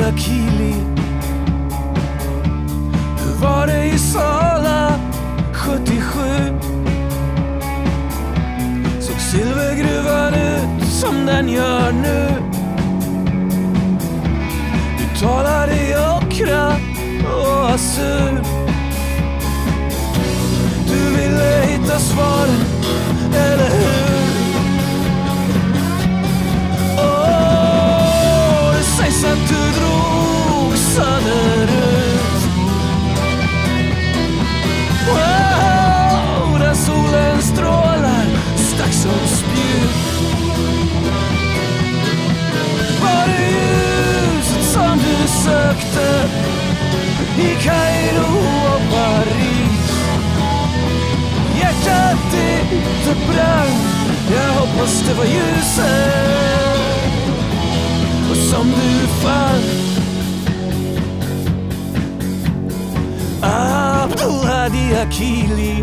Diakili. Hur var det i Sala 77? Såg silvergruvan ut som den gör nu? Du talade i ockra och azur. Du ville hitta svaren, eller hur? Det sägs att du drog söderut. Där solen strålar stack som spjut. Var det ljuset som du sökte i Kairo och Paris? Hjärtat ditt brann, jag hoppas det var ljuset som du fann. Abdullah Diakili.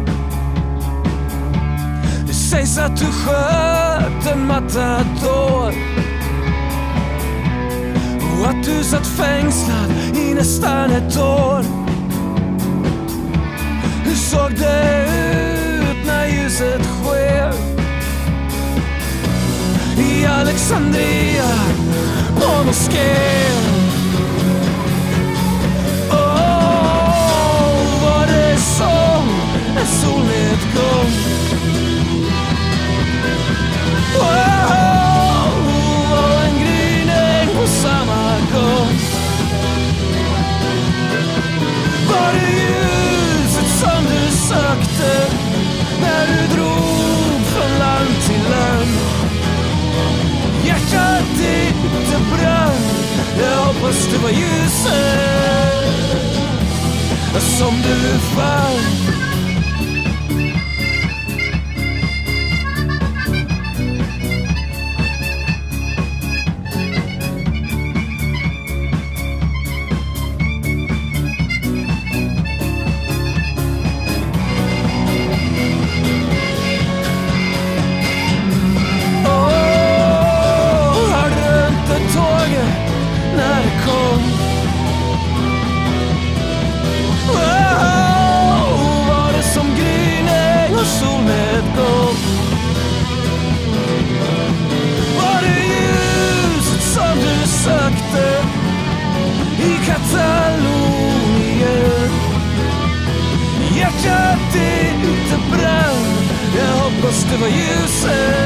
Det sägs att du sköt en matador och att du satt fängslad i nästan ett år. Hur såg det ut när ljuset sken i Alexandria på moskén? Var det som en solnedgång? Och en gryning på samma gång? Var det ljuset som du sökte när du drog från land till land? Hjärtat ditt brann, jag hoppas det var ljuset som du fann. När det kom, var det som gryning och solnedgång? Var det ljuset som du sökte i Katalonien? Hjärtat ditt brann, jag hoppas det var ljuset